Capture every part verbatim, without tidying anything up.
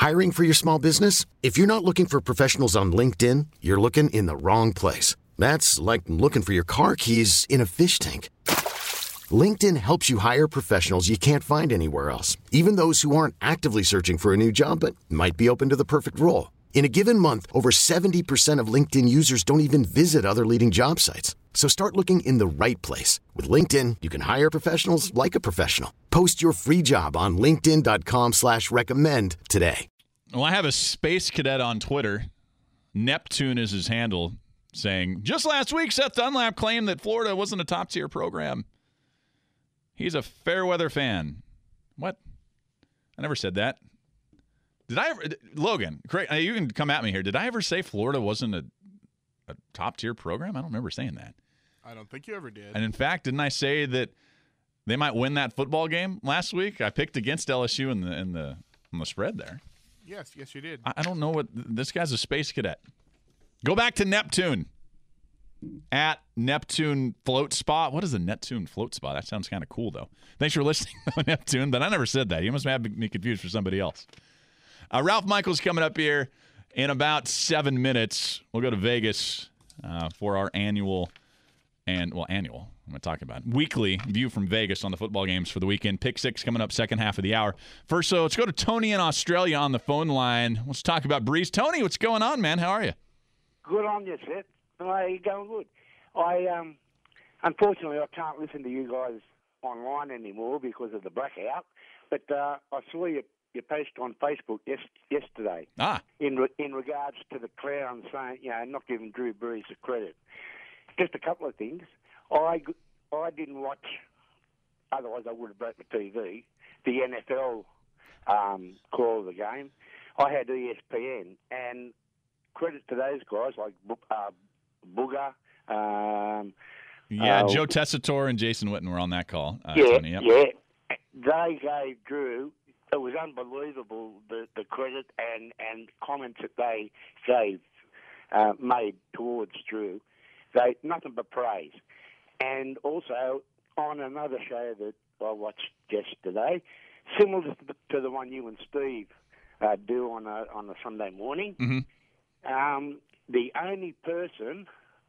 Hiring for your small business? If you're not looking for professionals on LinkedIn, you're looking in the wrong place. That's like looking for your car keys in a fish tank. LinkedIn helps you hire professionals you can't find anywhere else, even those who aren't actively searching for a new job but might be open to the perfect role. In a given month, over seventy percent of LinkedIn users don't even visit other leading job sites. So start looking in the right place. With LinkedIn, you can hire professionals like a professional. Post your free job on linkedin.com slash recommend today. Well, I have a space cadet on Twitter. Neptune is his handle, saying, just last week, Seth Dunlap claimed that Florida wasn't a top-tier program. He's a fair-weather fan. What? I never said that. Did I ever, Logan, you can come at me here. Did I ever say Florida wasn't a, a top-tier program? I don't remember saying that. I don't think you ever did. And in fact, didn't I say that they might win that football game last week? I picked against L S U in the in the on the spread there. Yes, yes, you did. I, I don't know what this guy's a space cadet. Go back to Neptune. At Neptune Float Spot. What is a Neptune Float Spot? That sounds kind of cool, though. Thanks for listening, Neptune, but I never said that. You must have me confused for somebody else. Uh, Ralph Michaels coming up here in about seven minutes. We'll go to Vegas uh, for our annual and, well, annual, I'm going to talk about weekly view from Vegas on the football games for the weekend. Pick six coming up second half of the hour. First, so let's go to Tony in Australia on the phone line. Let's talk about Breeze. Tony, what's going on, man? How are you? Good on you, Seth. Are you going good? I um, unfortunately I can't listen to you guys online anymore because of the blackout. But uh, I saw your your post on Facebook yes, yesterday. Ah. In re- in regards to the Clowns saying, you know, not giving Drew Brees the credit. Just a couple of things. I I didn't watch. Otherwise, I would have broke the T V. The N F L um, call of the game. I had E S P N, and credit to those guys like uh, Booger. Um, yeah, uh, Joe Tessitore and Jason Witten were on that call. Uh, yeah, Tony, yep. yeah. They gave Drew. It was unbelievable the, the credit and, and comments that they gave uh, made towards Drew. They nothing but praise. And also on another show that I watched yesterday, similar to the, to the one you and Steve uh, do on a on a Sunday morning. Mm-hmm. Um, the only person.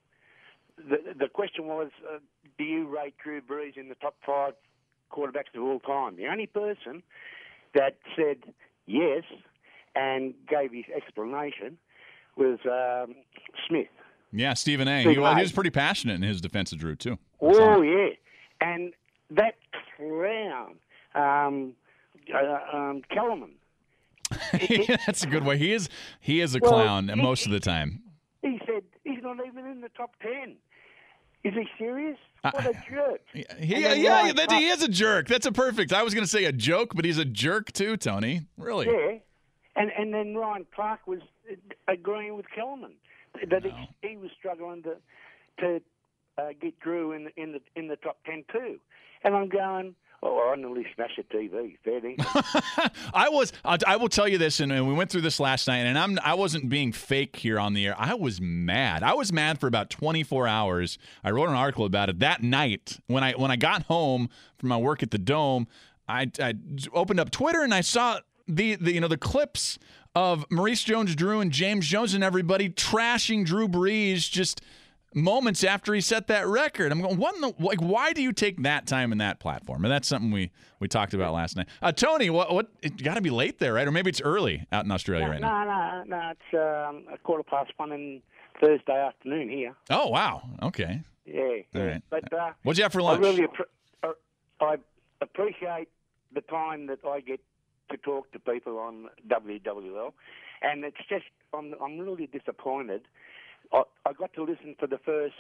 The, the question was, uh, do you rate Drew Brees in the top five quarterbacks of all time? The only person that said yes and gave his explanation was um, Smith. Yeah, Stephen A. Stephen He, well, A. he was pretty passionate in his defense of Drew, too. Oh, yeah. And that clown, um, uh, um, Kellerman. Yeah, that's a good way. He is he is a Well, clown he- most of the time. He said he's not even in the top ten. Is he serious? What a jerk. He, And yeah, then yeah Ryan that, Clark- he is a jerk. That's a perfect. I was going to say a joke, but he's a jerk too, Tony. Really? Yeah. And and then Ryan Clark was agreeing with Kellerman that No. he, he was struggling to to uh, get Drew in the, in the in the top ten too. And I'm going, oh, I nearly smashed a T V. Fair dinkum. I was. I, I will tell you this, and, and we went through this last night, and I'm. I wasn't being fake here on the air. I was mad. I was mad for about twenty-four hours. I wrote an article about it that night when I when I got home from my work at the Dome. I, I opened up Twitter and I saw the, the you know the clips of Maurice Jones-Drew and James Jones and everybody trashing Drew Brees just moments after he set that record. I'm going, what in the, like, why do you take that time in that platform? And that's something we, we talked about last night. Uh, Tony, what what it got to be late there, right? Or maybe it's early out in Australia no, right now. no, no, no. It's um, a quarter past one on Thursday afternoon here. Oh, wow. Okay. Yeah. All yeah. right. But uh, What'd you have for lunch? I really appre- uh, I appreciate the time that I get to talk to people on W W L, and it's just I'm I'm really disappointed. I, I got to listen for the first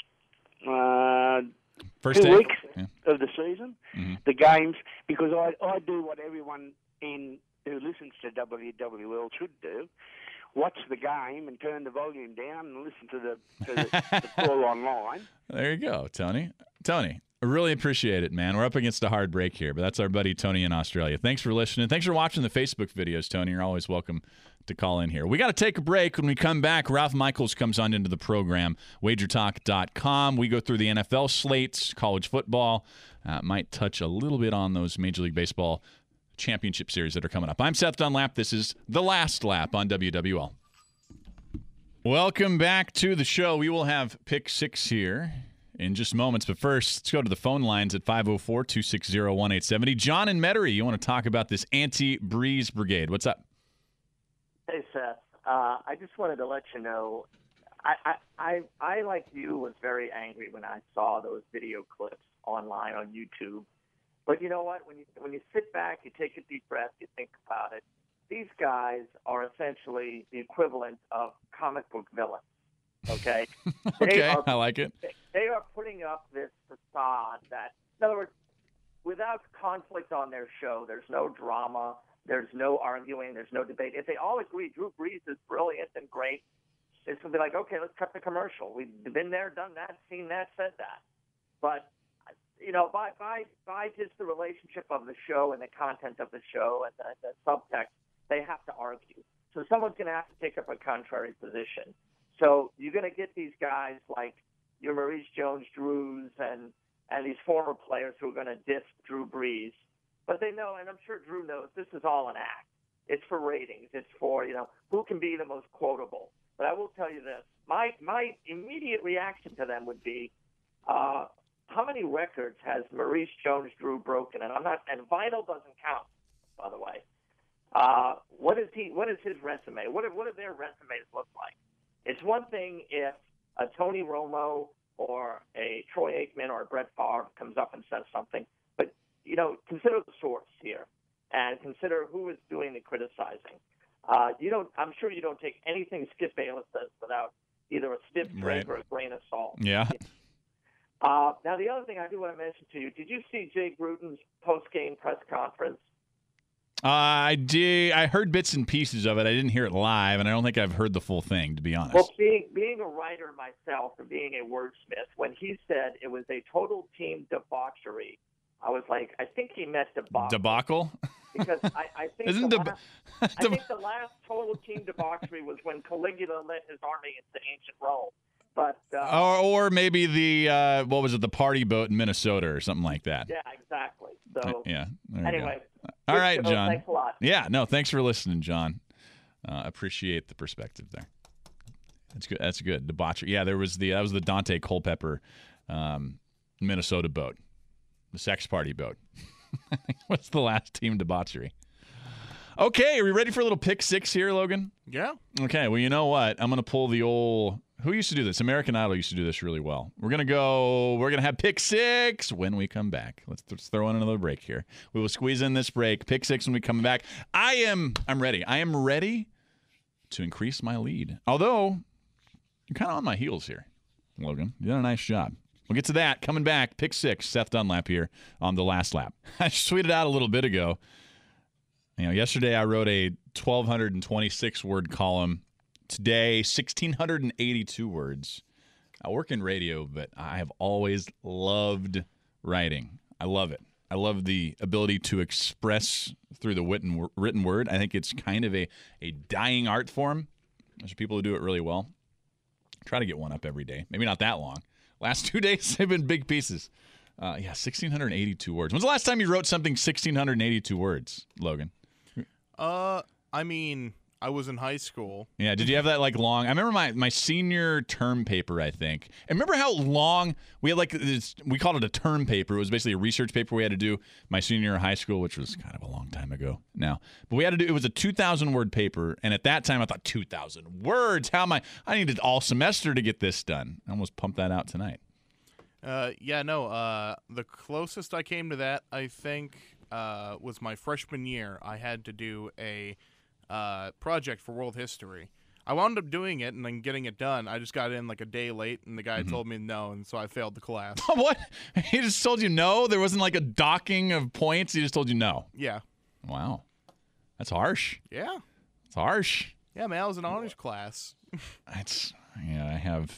uh, First two day? weeks Yeah. of the season, Mhm. the games, because I, I do what everyone in who listens to W W L should do. Watch the game and turn the volume down and listen to the, to the, the call online. There you go, Tony. Tony, I really appreciate it, man. We're up against a hard break here, but that's our buddy Tony in Australia. Thanks for listening. Thanks for watching the Facebook videos, Tony. You're always welcome to call in here. We got to take a break. When we come back, Ralph Michaels comes on into the program, wager talk dot com. We go through the N F L slates, college football. Uh, might touch a little bit on those Major League Baseball championship series that are coming up. I'm Seth Dunlap. This is The Last Lap on W W L. Welcome back to the show. We will have Pick Six here in just moments. But first, let's go to the phone lines at five oh four, two six zero, one eight seven zero. John and Metairie, you want to talk about this anti-Breeze brigade. What's up? Hey, Seth. Uh, I just wanted to let you know, I, I, I, I, like you, was very angry when I saw those video clips online on YouTube. But you know what? When you when you sit back, you take a deep breath, you think about it. These guys are essentially the equivalent of comic book villains. Okay. okay, are, I like it. They, they are putting up this facade that, in other words, without conflict on their show, there's no drama, there's no arguing, there's no debate. If they all agree Drew Brees is brilliant and great, it's going to be like, okay, let's cut the commercial. We've been there, done that, seen that, said that. But you know, by by by just the relationship of the show and the content of the show and the, the subtext, they have to argue. So someone's going to have to take up a contrary position. So you're going to get these guys like your Maurice Jones-Drews and and these former players who are going to diss Drew Brees, but they know, and I'm sure Drew knows, this is all an act. It's for ratings. It's for, you know, who can be the most quotable. But I will tell you this: my my immediate reaction to them would be, uh, how many records has Maurice Jones-Drew broken? And I'm not, and vinyl doesn't count, by the way. Uh, what is he? What is his resume? What what do their resumes look like? It's one thing if a Tony Romo or a Troy Aikman or a Brett Favre comes up and says something, but you know, consider the source here and consider who is doing the criticizing. Uh, you don't. I'm sure you don't take anything Skip Bayless says without either a stiff drink right. or a grain of salt. Yeah. Uh, now, the other thing I do want to mention to you, did you see Jay Gruden's post-game press conference? Uh, I did. I heard bits and pieces of it. I didn't hear it live, and I don't think I've heard the full thing, to be honest. Well, being being a writer myself and being a wordsmith, when he said it was a total team debauchery, I was like, I think he meant debacle. Debacle? Because I, I think Isn't the deb- last, I think the last total team debauchery was when Caligula led his army into ancient Rome. But uh, or, or maybe the uh, what was it, the party boat in Minnesota or something like that. Yeah, exactly. So yeah. There anyway, all right, show. John. Thanks a lot. Yeah, no, thanks for listening, John. Uh, appreciate the perspective there. That's good. That's good. Debauchery. Yeah, there was the that was the Dante Culpepper, um, Minnesota boat, the sex party boat. What's the last team debauchery? Okay, are we ready for a little pick six here, Logan? Yeah. Okay, well, you know what? I'm going to pull the old... Who used to do this? American Idol used to do this really well. We're going to go... We're going to have pick six when we come back. Let's, let's throw in another break here. We will squeeze in this break. Pick six when we come back. I am... I'm ready. I am ready to increase my lead. Although, you're kind of on my heels here, Logan. You did a nice job. We'll get to that. Coming back, pick six. Seth Dunlap here on The Last Lap. I tweeted out a little bit ago. You know, yesterday I wrote a twelve twenty-six word column. Today, one thousand six hundred eighty-two words. I work in radio, but I have always loved writing. I love it. I love the ability to express through the written, written word. I think it's kind of a, a dying art form. There's people who do it really well. Try to get one up every day. Maybe not that long. Last two days, they've been big pieces. Uh, yeah, one thousand six hundred eighty-two words. When's the last time you wrote something one thousand six hundred eighty-two words, Logan? Uh, I mean, I was in high school. Yeah, did you have that, like, long? I remember my, my senior term paper, I think. And remember how long we had, like, this, we called it a term paper. It was basically a research paper we had to do my senior year of high school, which was kind of a long time ago now. But we had to do, it was a two thousand word paper. And at that time, I thought, two thousand words? How am I? I needed all semester to get this done. I almost pumped that out tonight. Uh, yeah, no, uh, the closest I came to that, I think, uh, was my freshman year. I had to do a uh, project for world history. I wound up doing it and then getting it done. I just got in like a day late, and the guy mm-hmm. told me no, and so I failed the class. What? He just told you no? There wasn't like a docking of points? He just told you no? Yeah. Wow. That's harsh. Yeah. It's harsh. Yeah, man, I was in honors class. That's, yeah, I have...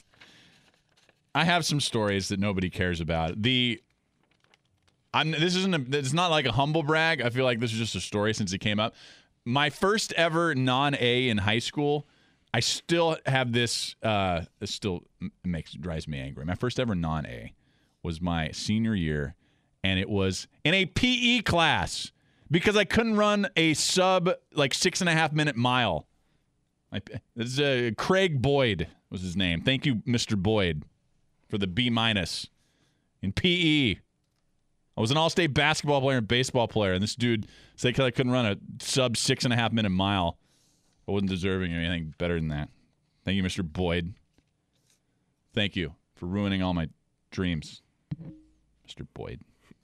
I have some stories that nobody cares about. The, I'm, this isn't a, it's not like a humble brag. I feel like this is just a story since it came up. My first ever non-A in high school, I still have this, uh, this still makes, drives me angry. My first ever non-A was my senior year, and it was in a P E class. because I couldn't run a sub like six and a half minute mile. I, this is uh, Craig Boyd was his name. Thank you, Mister Boyd, for the B minus in P E. I was an all-state basketball player and baseball player, and this dude said because I couldn't run a sub six and a half minute mile, I wasn't deserving of anything better than that. Thank you, Mister Boyd. Thank you for ruining all my dreams, Mister Boyd.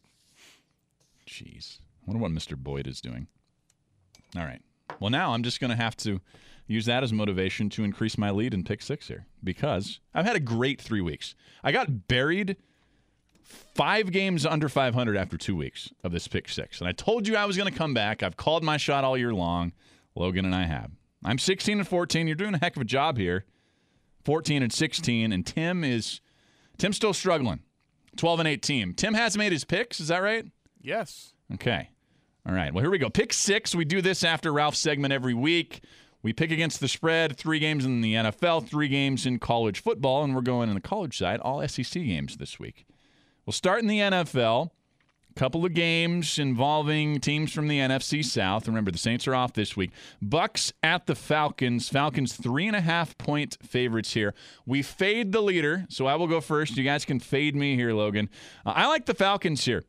Jeez. I wonder what Mister Boyd is doing. All right. Well, now I'm just going to have to use that as motivation to increase my lead in pick six here because I've had a great three weeks. I got buried five games under five hundred after two weeks of this pick six. And I told you I was going to come back. I've called my shot all year long. Logan and I have. I'm sixteen and fourteen. You're doing a heck of a job here. fourteen and sixteen. And Tim is Tim's still struggling. twelve and eight team. Tim has made his picks. Is that right? Yes. Okay. All right. Well, here we go. Pick six. We do this after Ralph's segment every week. We pick against the spread, three games in the N F L, three games in college football, and we're going in the college side, all S E C games this week. We'll start in the N F L. A couple of games involving teams from the N F C South. Remember, the Saints are off this week. Bucks at the Falcons. Falcons three and a half point favorites here. We fade the leader, so I will go first. You guys can fade me here, Logan. Uh, I like the Falcons here.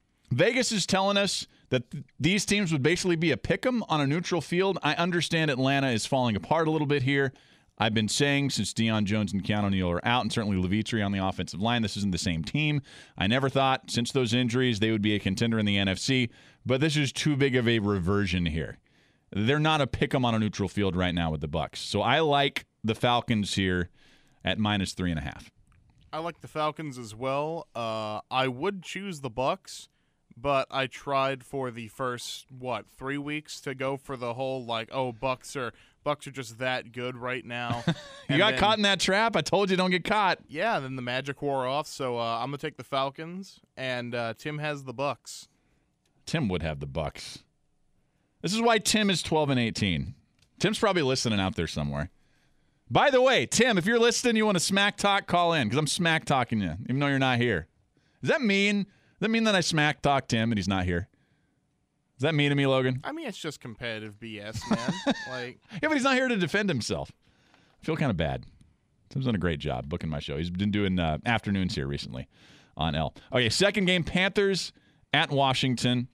Vegas is telling us that th- these teams would basically be a pick'em on a neutral field. I understand Atlanta is falling apart a little bit here. I've been saying since Deion Jones and Keanu Neal are out, and certainly Levitri on the offensive line, this isn't the same team. I never thought since those injuries they would be a contender in the N F C, but this is too big of a reversion here. They're not a pick'em on a neutral field right now with the Bucks. So I like the Falcons here at minus three and a half. I like the Falcons as well. Uh, I would choose the Bucks, but I tried for the first, what, three weeks to go for the whole, like, oh, Bucks are Bucks are just that good right now. you and got then, caught in that trap? I told you don't get caught. Yeah, then the magic wore off, so uh, I'm going to take the Falcons, and uh, Tim has the Bucks. Tim would have the Bucks. This is why Tim is twelve and eighteen. Tim's probably listening out there somewhere. By the way, Tim, if you're listening, you want to smack talk, call in, because I'm smack talking you, even though you're not here. Does that mean... Does that mean that I smack talked Tim and he's not here? Does that mean to me, Logan? I mean, it's just competitive B S, man. like, yeah, but he's not here to defend himself. I feel kind of bad. Tim's done a great job booking my show. He's been doing uh, afternoons here recently on L. Okay, second game, Panthers at Washington.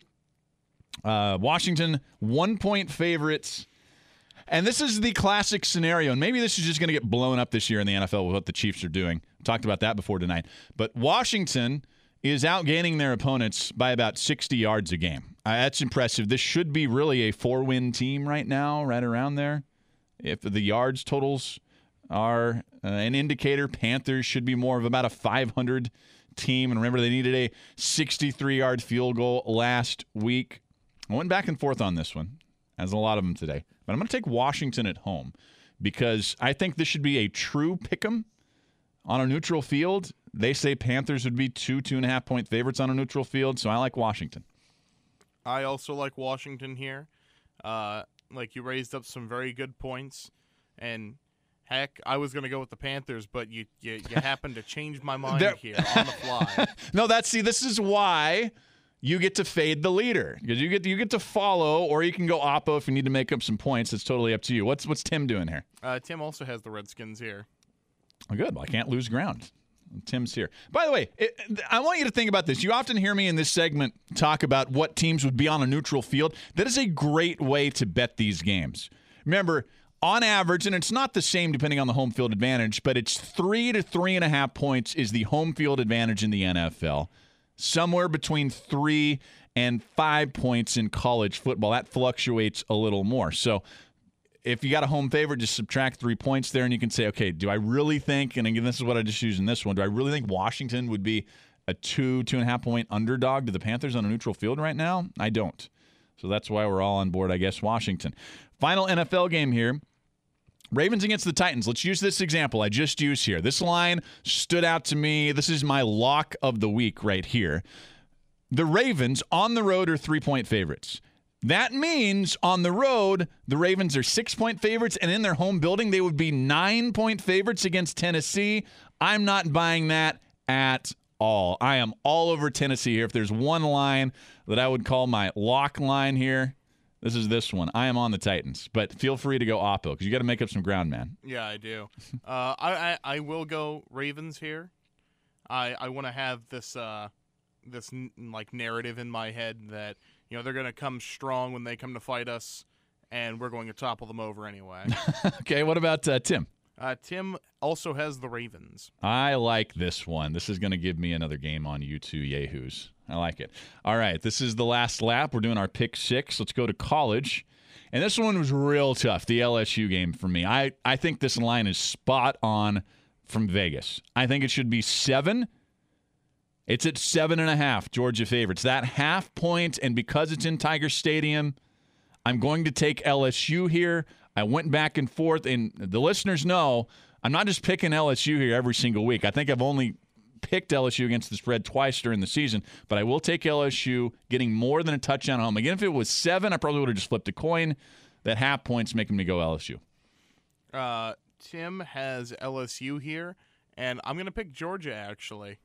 Uh, Washington, one-point favorites. And this is the classic scenario, and maybe this is just going to get blown up this year in the N F L with what the Chiefs are doing. We talked about that before tonight. But Washington is outgaining their opponents by about sixty yards a game. Uh, that's impressive. This should be really a four-win team right now, right around there. If the yards totals are uh, an indicator, Panthers should be more of about a five hundred team. And remember, they needed a sixty-three-yard field goal last week. I went back and forth on this one, as a lot of them today. But I'm going to take Washington at home because I think this should be a true pick'em on a neutral field. They say Panthers would be two, two and a half point favorites on a neutral field, so I like Washington. I also like Washington here. Uh, like, you raised up some very good points, and heck, I was going to go with the Panthers, but you you, you happened to change my mind there. Here on the fly. No, that's see, this is why you get to fade the leader because you get you get to follow, or you can go oppo if you need to make up some points. It's totally up to you. What's what's Tim doing here? Uh, Tim also has the Redskins here. Oh, good. Well, I can't lose ground. Tim's here. By the way, it, I want you to think about this. You often hear me in this segment talk about what teams would be on a neutral field. That is a great way to bet these games. Remember, on average, and it's not the same depending on the home field advantage, but it's three to three and a half points is the home field advantage in the N F L. Somewhere between three and five points in college football. That fluctuates a little more. So if you got a home favorite, just subtract three points there, and you can say, okay, do I really think, and again, this is what I just used in this one, do I really think Washington would be a two, two and a half point underdog to the Panthers on a neutral field right now? I don't. So that's why we're all on board, I guess, Washington. Final N F L game here. Ravens against the Titans. Let's use this example I just used here. This line stood out to me. This is my lock of the week right here. The Ravens on the road are three-point favorites. That means on the road, the Ravens are six-point favorites, and in their home building, they would be nine-point favorites against Tennessee. I'm not buying that at all. I am all over Tennessee here. If there's one line that I would call my lock line here, this is this one. I am on the Titans, but feel free to go Oppo because you got to make up some ground, man. Yeah, I do. uh, I, I I will go Ravens here. I I want to have this uh this n- like narrative in my head that you know they're gonna come strong when they come to fight us, and we're going to topple them over anyway. Okay, what about uh, Tim? Uh, Tim also has the Ravens. I like this one. This is going to give me another game on you two yahoos. I like it. All right, this is the last lap. We're doing our pick six. Let's go to college. And this one was real tough, the L S U game for me. I, I think this line is spot on from Vegas. I think it should be seven. It's at seven and a half, Georgia favorites. That half point, and because it's in Tiger Stadium, I'm going to take L S U here. I went back and forth, and the listeners know I'm not just picking L S U here every single week. I think I've only picked L S U against the spread twice during the season, but I will take L S U getting more than a touchdown at home. Again, if it was seven, I probably would have just flipped a coin. That half point's making me go L S U. Uh, Tim has L S U here, and I'm going to pick Georgia, actually.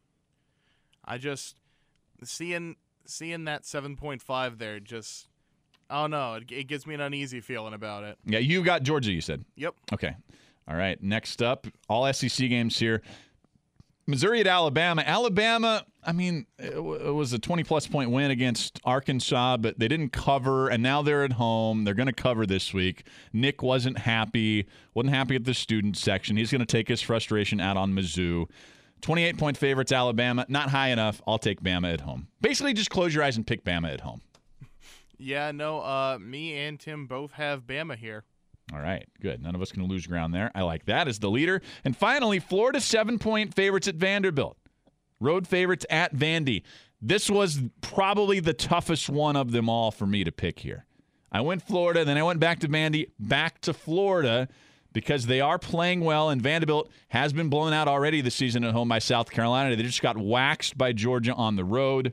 I just, seeing seeing that seven point five there just... Oh, no, it, it gives me an uneasy feeling about it. Yeah, you got Georgia, you said. Yep. Okay. All right, next up, all S E C games here. Missouri at Alabama. Alabama, I mean, it, w- it was a twenty-plus point win against Arkansas, but they didn't cover, and now they're at home. They're going to cover this week. Nick wasn't happy, wasn't happy at the student section. He's going to take his frustration out on Mizzou. twenty-eight point favorites, Alabama. Not high enough. I'll take Bama at home. Basically, just close your eyes and pick Bama at home. Yeah, no, uh, me and Tim both have Bama here. All right, good. None of us can lose ground there. I like that as the leader. And finally, Florida seven-point favorites at Vanderbilt. Road favorites at Vandy. This was probably the toughest one of them all for me to pick here. I went Florida, then I went back to Vandy, back to Florida, because they are playing well, and Vanderbilt has been blown out already this season at home by South Carolina. They just got waxed by Georgia on the road.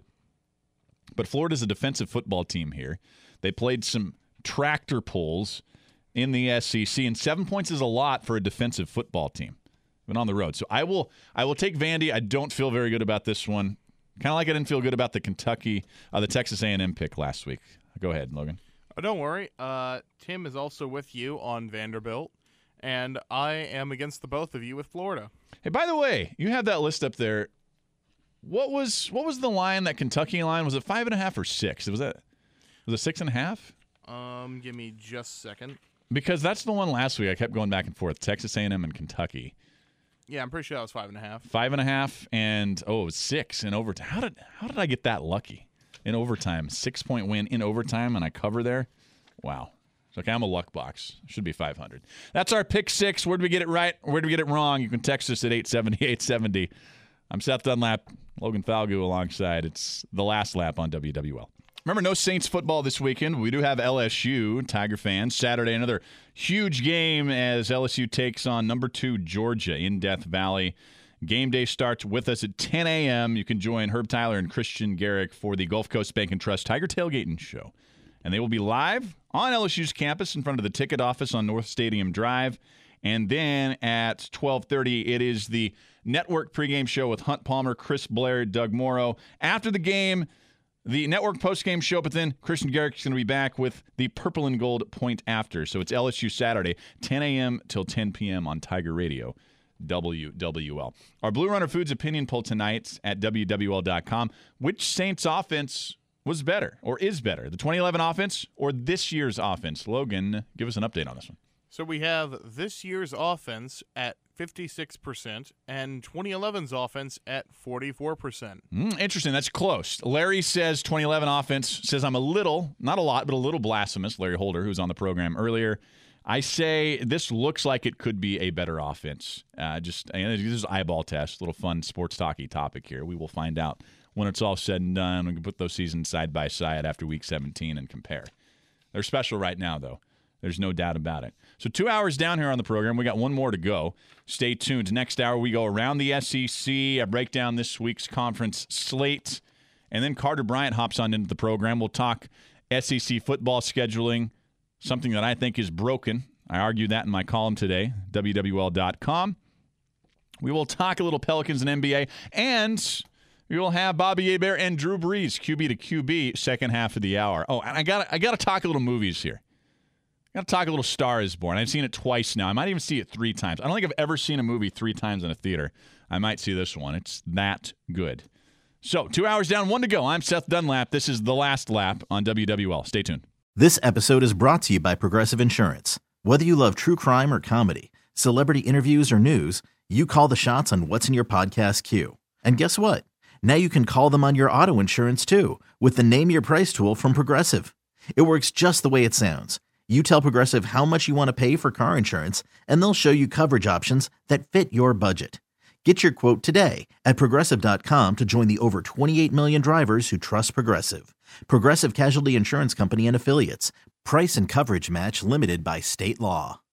But Florida's a defensive football team here. They played some tractor pulls in the S E C, and seven points is a lot for a defensive football team, even on the road. So I will I will take Vandy. I don't feel very good about this one. Kind of like I didn't feel good about the Kentucky, uh, the Texas A and M pick last week. Go ahead, Logan. Oh, don't worry. Uh, Tim is also with you on Vanderbilt, and I am against the both of you with Florida. Hey, by the way, you have that list up there. What was what was the line, that Kentucky line? Was it five and a half or six? Was that was it six and a half? Um, give me just a second. Because that's the one last week I kept going back and forth. Texas A and M and Kentucky. Yeah, I'm pretty sure that was five and a half. Five and a half and oh, it was six in overtime. How did how did I get that lucky in overtime? Six point win in overtime and I cover there. Wow. Okay, I'm a luck box. Should be five hundred. That's our pick six. Where did we get it right? Where did we get it wrong? You can text us at eight seventy, eight seventy. I'm Seth Dunlap, Logan Falgu alongside. It's the last lap on W W L. Remember, no Saints football this weekend. We do have L S U, Tiger fans. Saturday, another huge game as L S U takes on number two Georgia in Death Valley. Game day starts with us at ten a.m. You can join Herb Tyler and Christian Garrick for the Gulf Coast Bank and Trust Tiger Tailgating Show. And they will be live on L S U's campus in front of the ticket office on North Stadium Drive. And then at twelve thirty, it is the network pregame show with Hunt Palmer, Chris Blair, Doug Morrow. After the game, the network postgame show, but then Christian Garrick is going to be back with the Purple and Gold point after. So it's L S U Saturday, ten a.m. till ten p.m. on Tiger Radio, W W L. Our Blue Runner Foods opinion poll tonight at W W L dot com. Which Saints offense was better or is better, the twenty eleven offense or this year's offense? Logan, give us an update on this one. So we have this year's offense at fifty-six percent and twenty eleven's offense at forty-four percent. Mm, interesting. That's close. Larry says twenty eleven offense, says I'm a little, not a lot, but a little blasphemous. Larry Holder, who's on the program earlier. I say this looks like it could be a better offense. Uh, just and this is eyeball test, little fun sports talky topic here. We will find out when it's all said and done. We can put those seasons side by side after week seventeen and compare. They're special right now, though. There's no doubt about it. So two hours down here on the program. We got one more to go. Stay tuned. Next hour, we go around the S E C, I break down this week's conference slate, and then Carter Bryant hops on into the program. We'll talk S E C football scheduling, something that I think is broken. I argue that in my column today, W W L dot com. We will talk a little Pelicans and N B A, and We will have Bobby Hebert and Drew Brees, Q B to Q B, second half of the hour. Oh, and I got I got to talk a little movies here. I got to talk a little Star is Born. I've seen it twice now. I might even see it three times. I don't think I've ever seen a movie three times in a theater. I might see this one. It's that good. So, two hours down, one to go. I'm Seth Dunlap. This is The Last Lap on W W L. Stay tuned. This episode is brought to you by Progressive Insurance. Whether you love true crime or comedy, celebrity interviews or news, you call the shots on what's in your podcast queue. And guess what? Now you can call them on your auto insurance too with the Name Your Price tool from Progressive. It works just the way it sounds. You tell Progressive how much you want to pay for car insurance, and they'll show you coverage options that fit your budget. Get your quote today at Progressive dot com to join the over twenty-eight million drivers who trust Progressive. Progressive Casualty Insurance Company and Affiliates. Price and coverage match limited by state law.